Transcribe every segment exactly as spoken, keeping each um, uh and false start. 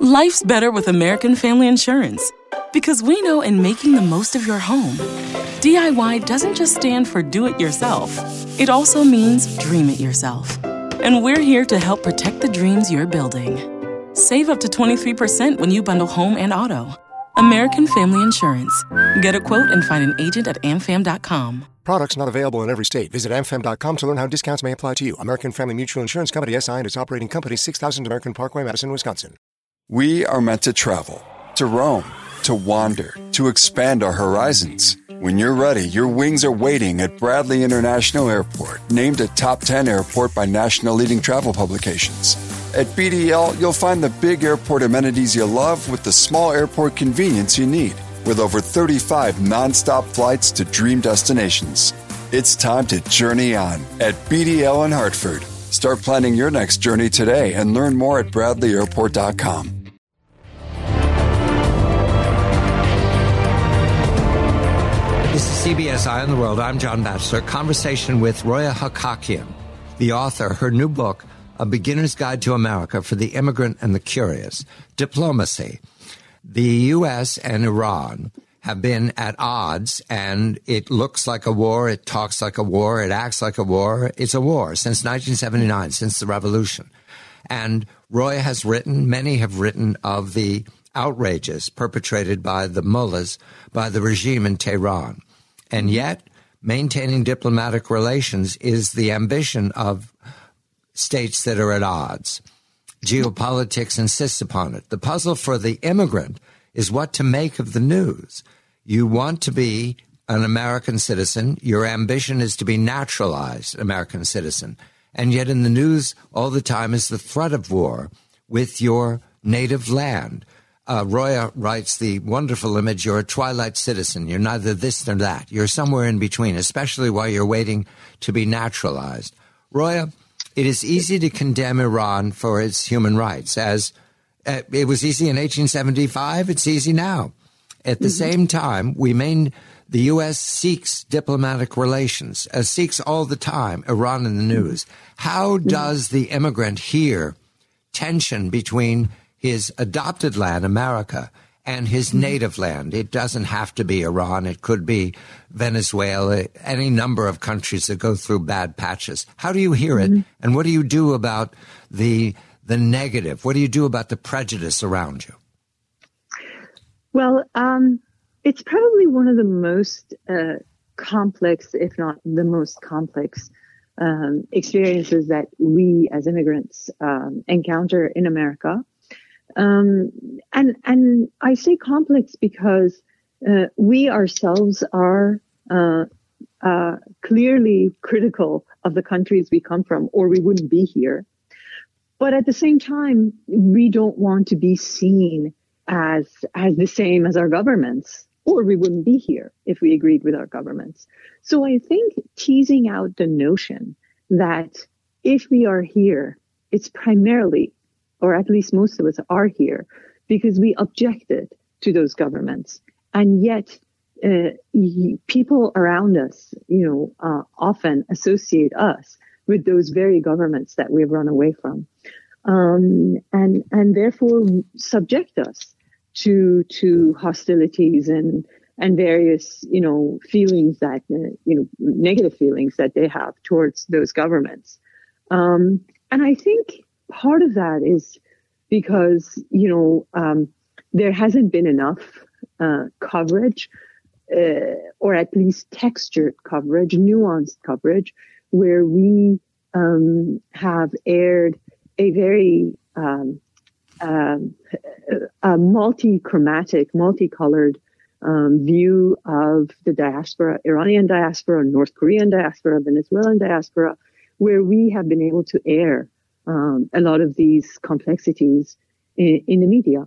Life's better with American Family Insurance because we know in making the most of your home, D I Y doesn't just stand for do it yourself. It also means dream it yourself. And we're here to help protect the dreams you're building. Save up to twenty-three percent when you bundle home and auto. American Family Insurance. Get a quote and find an agent at amfam dot com. Products not available in every state. Visit amfam dot com to learn how discounts may apply to you. American Family Mutual Insurance Company, S I and its operating company, six thousand American Parkway, Madison, Wisconsin. We are meant to travel, to roam, to wander, to expand our horizons. When you're ready, your wings are waiting at Bradley International Airport, named a top ten airport by national leading travel publications. At B D L, you'll find the big airport amenities you love with the small airport convenience you need, with over thirty-five nonstop flights to dream destinations. It's time to journey on at B D L in Hartford. Start planning your next journey today and learn more at bradley airport dot com. This is C B S Eye on the World. I'm John Batchelor. Conversation with Roya Hakakian, the author. Her new book, A Beginner's Guide to America for the Immigrant and the Curious. Diplomacy. The U S and Iran have been at odds, and it looks like a war, it talks like a war, it acts like a war. It's a war since nineteen seventy-nine, since the revolution. And Roya has written, many have written of the outrages perpetrated by the mullahs, by the regime in Tehran. And yet, maintaining diplomatic relations is the ambition of states that are at odds. Geopolitics insists upon it. The puzzle for the immigrant is what to make of the news. You want to be an American citizen. Your ambition is to be naturalized American citizen. And yet in the news all the time is the threat of war with your native land. Uh, Roya writes the wonderful image, you're a twilight citizen. You're neither this nor that. You're somewhere in between, especially while you're waiting to be naturalized. Roya, it is easy to condemn Iran for its human rights, as uh, it was easy in eighteen seventy-five, it's easy now. At the mm-hmm. same time, we main, the U S seeks diplomatic relations, uh, seeks all the time Iran in the news. How mm-hmm. does the immigrant hear tension between his adopted land, America, and his mm-hmm. native land? It doesn't have to be Iran. It could be Venezuela, any number of countries that go through bad patches. How do you hear it? Mm-hmm. And what do you do about the the negative? What do you do about the prejudice around you? Well, um, it's probably one of the most uh, complex, if not the most complex, um, experiences that we as immigrants um, encounter in America. Um, and, and I say complex because, uh, we ourselves are, uh, uh, clearly critical of the countries we come from, or we wouldn't be here. But at the same time, we don't want to be seen as, as the same as our governments, or we wouldn't be here if we agreed with our governments. So I think teasing out the notion that if we are here, it's primarily, or at least most of us are here, because we objected to those governments. And yet, uh, people around us, you know, uh, often associate us with those very governments that we've run away from. Um, and, and therefore subject us to, to hostilities and, and various, you know, feelings that, uh, you know, negative feelings that they have towards those governments. Um, and I think part of that is because, you know, um, there hasn't been enough uh, coverage, uh, or at least textured coverage, nuanced coverage, where we um, have aired a very um, um, a multi-chromatic, multicolored um, view of the diaspora, Iranian diaspora, North Korean diaspora, Venezuelan diaspora, where we have been able to air Um, a lot of these complexities in, in the media.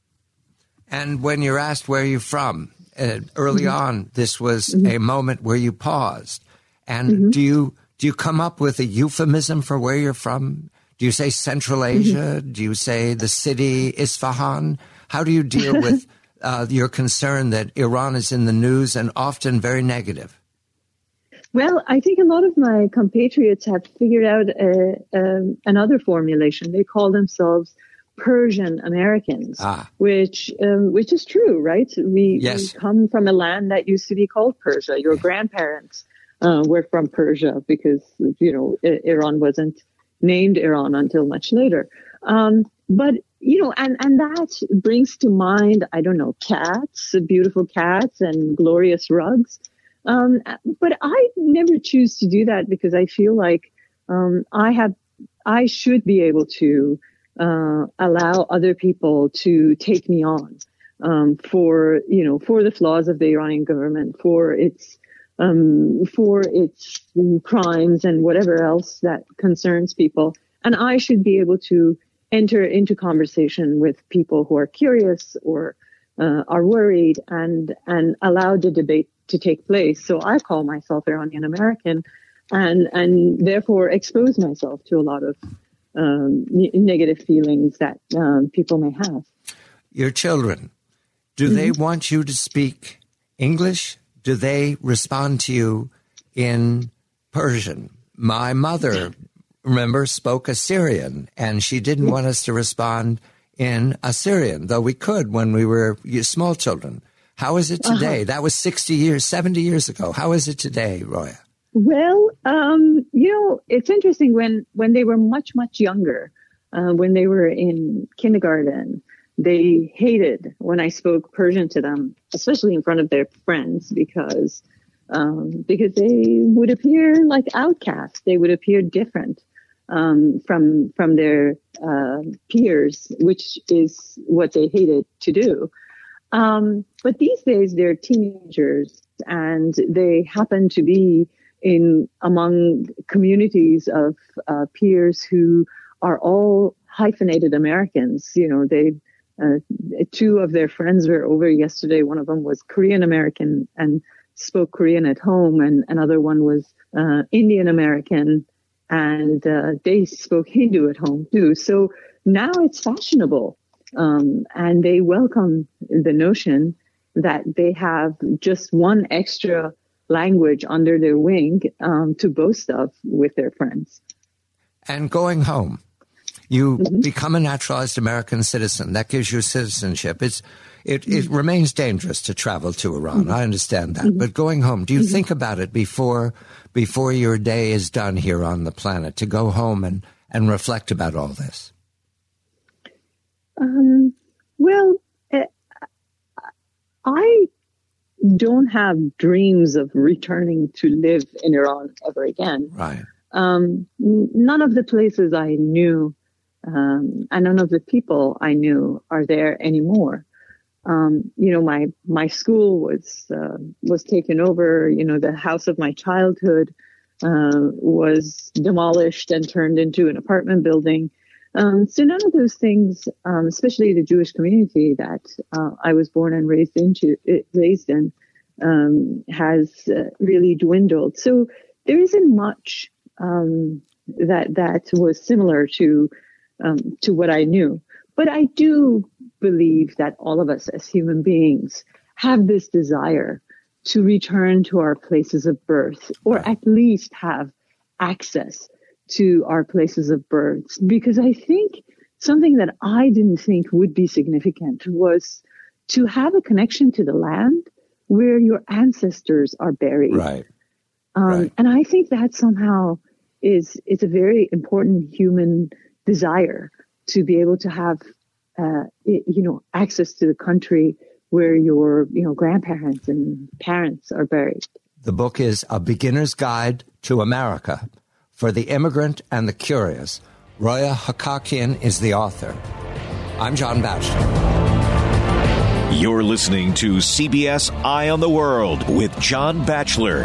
And when you're asked where you're from, uh, early mm-hmm. on, this was mm-hmm. a moment where you paused. And mm-hmm. do you do you come up with a euphemism for where you're from? Do you say Central Asia? Mm-hmm. Do you say the city Isfahan? How do you deal with uh, your concern that Iran is in the news and often very negative? Well, I think a lot of my compatriots have figured out a, um, another formulation. They call themselves Persian Americans, ah. which um, which is true, right? We, yes. we come from a land that used to be called Persia. Your grandparents uh, were from Persia because, you know, Iran wasn't named Iran until much later. Um, but, you know, and, and that brings to mind, I don't know, cats, beautiful cats and glorious rugs. Um, but I never choose to do that because I feel like um, I have, I should be able to uh, allow other people to take me on um, for, you know, for the flaws of the Iranian government, for its, um, for its crimes and whatever else that concerns people. And I should be able to enter into conversation with people who are curious or uh, are worried and, and allow the debate to take place. So I call myself Iranian American and, and therefore expose myself to a lot of um, n- negative feelings that um, people may have. Your children, do mm-hmm. they want you to speak English? Do they respond to you in Persian? My mother, remember, spoke Assyrian, and she didn't want us to respond in Assyrian, though we could when we were small children. How is it today? Uh-huh. That was sixty years, seventy years ago. How is it today, Roya? Well, um, you know, it's interesting when, when they were much, much younger, uh, when they were in kindergarten, they hated when I spoke Persian to them, especially in front of their friends, because, um, because they would appear like outcasts. They would appear different, um, from, from their, uh, peers, which is what they hated to do. Um, but these days they're teenagers and they happen to be in among communities of uh, peers who are all hyphenated Americans. You know, they, uh, two of their friends were over yesterday. One of them was Korean American and spoke Korean at home, and another one was uh, Indian American, and uh, they spoke Hindu at home too. So now it's fashionable. Um, and they welcome the notion that they have just one extra language under their wing um, to boast of with their friends. And going home, you mm-hmm. become a naturalized American citizen. That gives you citizenship. It's, it, mm-hmm. it remains dangerous to travel to Iran. Mm-hmm. I understand that. Mm-hmm. But going home, do you mm-hmm. think about it before before your day is done here on the planet, to go home and, and reflect about all this? Um, well, uh, I don't have dreams of returning to live in Iran ever again. Right. Um, n- none of the places I knew, um, and none of the people I knew are there anymore. Um, you know, my, my school was, uh, was taken over. You know, the house of my childhood, uh, was demolished and turned into an apartment building. Um, so none of those things, um, especially the Jewish community that uh, I was born and raised into, raised in, um, has uh, really dwindled. So there isn't much um, that that was similar to um, to what I knew. But I do believe that all of us as human beings have this desire to return to our places of birth, or at least have access to our places of birth, because I think something that I didn't think would be significant was to have a connection to the land where your ancestors are buried. Right. Um, right. And I think that somehow is, is a very important human desire to be able to have, uh, you know, access to the country where your, you know, grandparents and parents are buried. The book is A Beginner's Guide to America for the Immigrant and the Curious. Roya Hakakian is the author. I'm John Batchelor. You're listening to C B S Eye on the World with John Batchelor.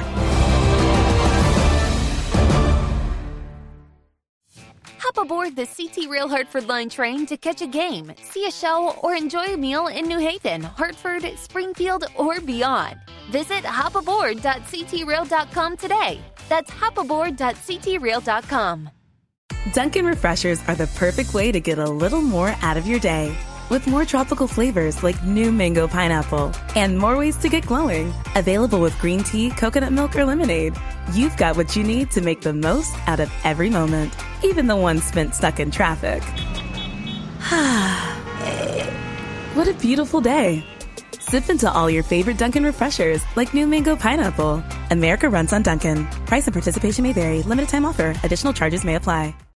Hop aboard the C T Rail Hartford Line train to catch a game, see a show, or enjoy a meal in New Haven, Hartford, Springfield, or beyond. Visit hop aboard dot c t rail dot com today. That's hop aboard dot c t rail dot com. Dunkin' Refreshers are the perfect way to get a little more out of your day. With more tropical flavors like new mango pineapple and more ways to get glowing. Available with green tea, coconut milk, or lemonade. You've got what you need to make the most out of every moment, even the ones spent stuck in traffic. What a beautiful day. Sip into all your favorite Dunkin' refreshers like new mango pineapple. America runs on Dunkin'. Price and participation may vary. Limited time offer. Additional charges may apply.